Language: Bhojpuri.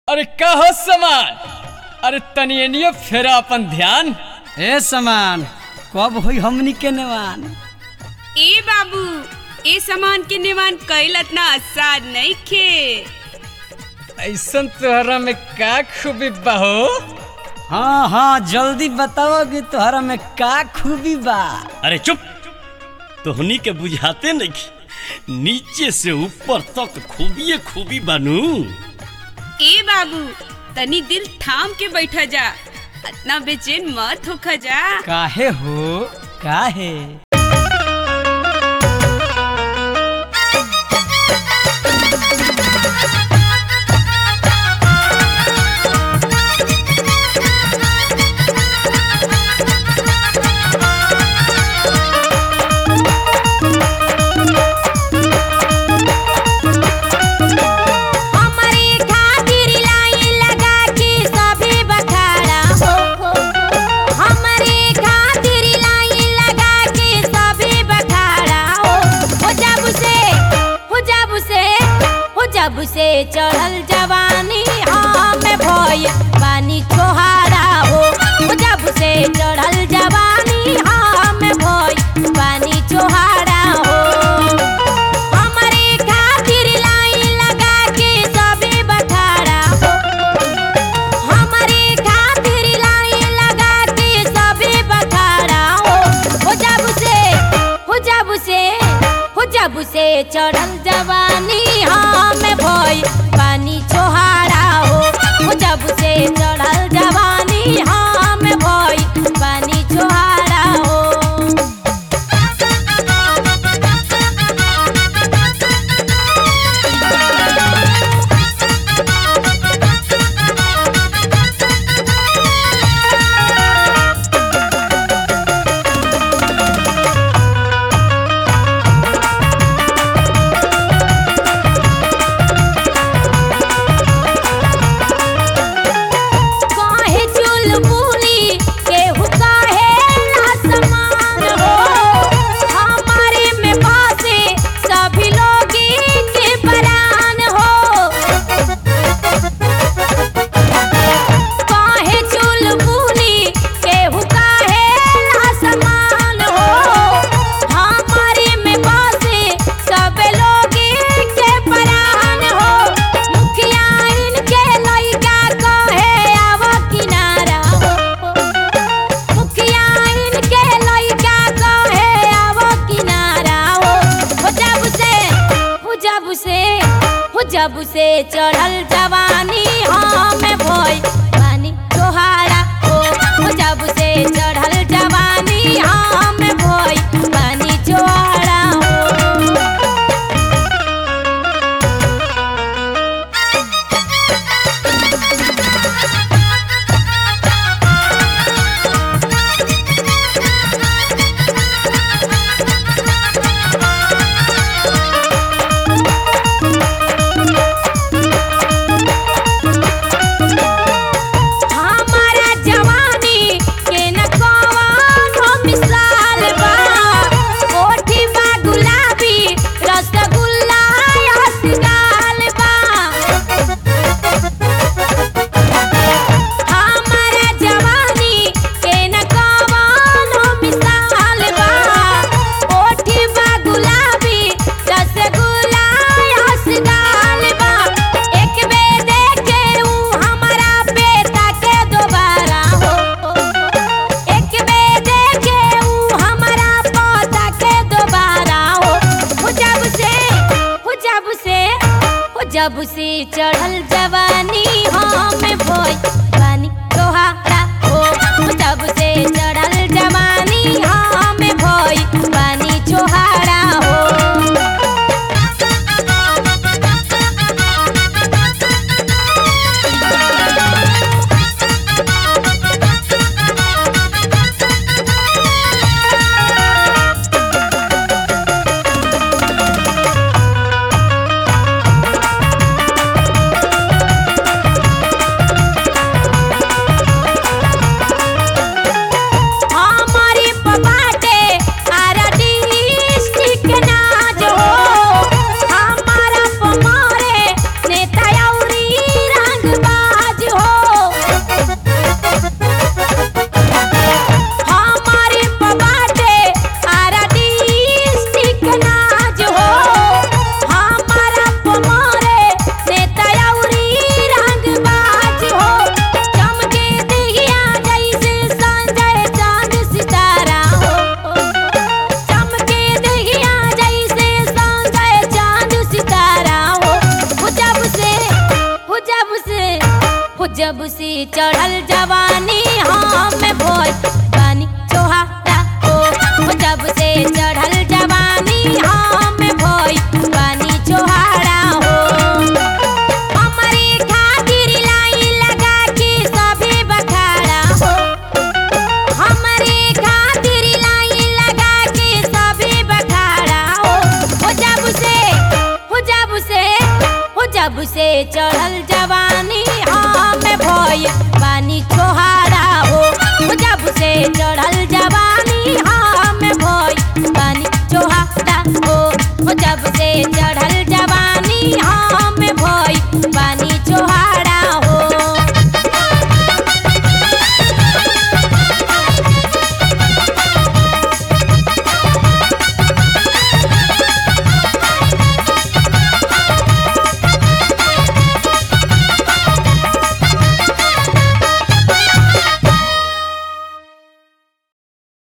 अरे का हो समान, अरे तनियनियो फेरा अपन ध्यान। ए समान कब होई हमनी के नेवान। ए बाबू ए सामान के नेवान कईल इतना आसान नहीं खे। ऐसन तोहरा में का खूबी बा हो? हाँ हाँ जल्दी बताओगे तोहरा में का खूबी बा। अरे चुप, तोहनी के बुझाते नहीं, नीचे से ऊपर तक खूबिए खूबी बानू। ए बाबू तनी दिल थाम के बैठा जा, इतना बेचैन मत होखा जा। काहे हो काहे? जब से चढ़ल जवानी हमें भई पानी छोहारा हो। जब से चढ़ल जवानी हमें भई पानी छोहारा हो। हमारे खातिर लाइन लगा के सभी बखाड़ा हो। हमारे खातिर लाइन लगा के सभी बखाड़ा हो। जब से चढ़ल जवानी हमें भई पानी छोहारा हो। जब से चढ़ल जवानी हमें भई पानी छोहारा हो। जब से चढ़ल जवानी हमें भई पानी छोहारा हो। जब से चढ़ल जवानी हमें भई पानी छोहारा हो। जब से चढ़ल जवानी हमें भई पानी छोहारा हो। जब से चढ़ल जवानी हमें भई पानी छोहारा हो। जब से चढ़ल जवानी हम भोई बानी छोहारा हो जब से चढ़ल जवानी हम भोई बानी छोहारा हो हमारी खातिर लाइन लगा के सभी बखाड़ा हो हमारी खातिर लाइन लगा के सभी बखाड़ा हो जब से चढ़ल जवानी हम भोई बानी छोहारा हो जब से चढ़ल